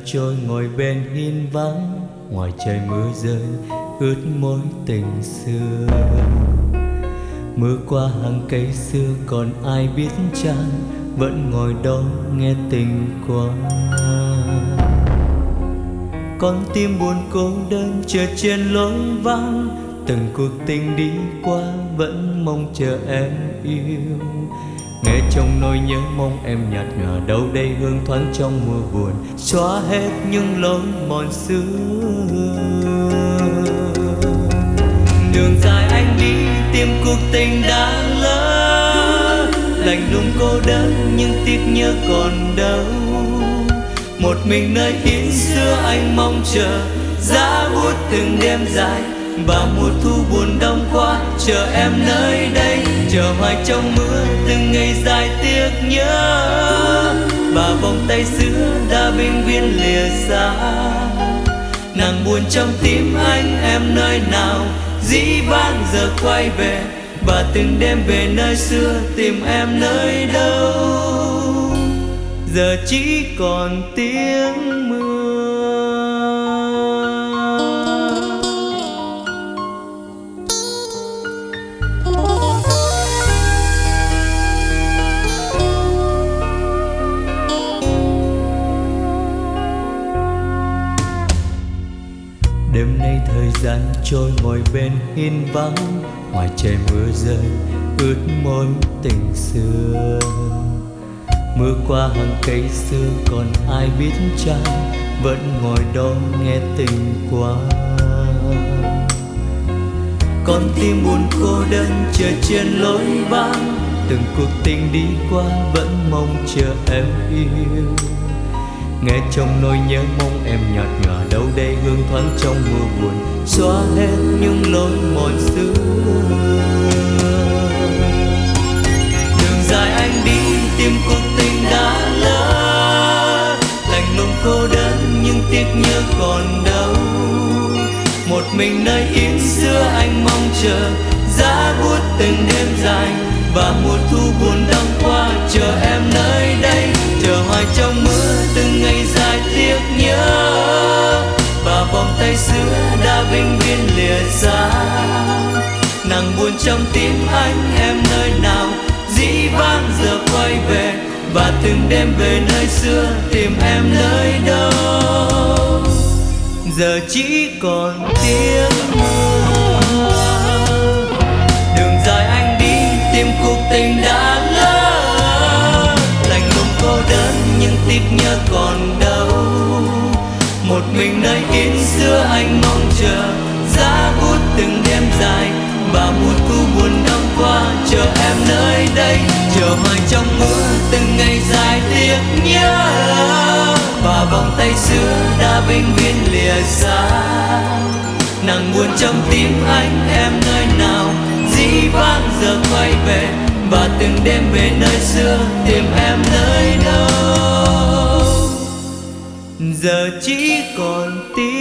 trôi ngồi bên hiên vắng, ngoài trời mưa rơi ướt mối tình xưa. Mưa qua hàng cây xưa còn ai biết chăng, vẫn ngồi đó nghe tình qua. Con tim buồn cô đơn chờ trên lối vắng, từng cuộc tình đi qua vẫn mong chờ em yêu. Nghe trong nỗi nhớ mong em nhạt nhòa, đâu đây hương thoáng trong mưa buồn, xóa hết những lối mòn xưa. Đường dài anh đi tìm cuộc tình đã lỡ, lạnh lùng cô đơn nhưng tiếc nhớ còn đâu. Một mình nơi hiên xưa anh mong chờ, giá bút từng đêm dài và mùa thu buồn đông qua. Chờ em nơi đây, chờ hoài trong mưa từng ngày dài tiếc nhớ. Và vòng tay xưa đã vĩnh viễn lìa xa, nàng buồn trong tim anh em nơi nào. Dĩ vãng giờ quay về, và từng đêm về nơi xưa tìm em nơi đâu. Giờ chỉ còn tiếng mưa. Đêm nay thời gian trôi ngồi bên hiên vắng, ngoài trời mưa rơi ướt môi tình xưa. Mưa qua hàng cây xưa còn ai biết chăng, vẫn ngồi đó nghe tình qua. Con tim buồn cô đơn chờ trên lối vắng, từng cuộc tình đi qua vẫn mong chờ em yêu. Nghe trong nỗi nhớ mong em nhạt nhòa, đâu đây hương thoáng trong mưa buồn, xóa hết những lối mòn xưa. Đường dài anh đi tìm cuộc tình đã lỡ, lạnh lùng cô đơn nhưng tiếc nhớ còn đâu. Một mình nơi hiên xưa anh mong chờ, giá bút từng đêm dài và mùa thu buồn đông qua. Chờ em nơi đây, chờ hoài trong mưa từng ngày dài tiếc nhớ. Và vòng tay xưa đã vĩnh viễn lìa xa, nàng buồn trong tim anh em nơi nào. Dĩ vãng giờ quay về, và từng đêm về nơi xưa tìm em nơi đâu. Giờ chỉ còn tiếng mưa. Đường dài anh đi tìm cuộc tình đã lỡ, lạnh lùng cô đơn nhưng tiếc nhớ còn đâu. Một mình nơi hiên xưa anh mong chờ, giá bút từng đêm dài và mùa thu buồn đông qua. Chờ em nơi đây, chờ hoài trong mưa từng ngày dài tiếc nhớ. Và vòng tay xưa đã vĩnh viễn lìa xa, nàng buồn trong tim anh em nơi nào. Dĩ vãng giờ quay về, và từng đêm về nơi xưa tìm em nơi đâu. Giờ chỉ còn tiếng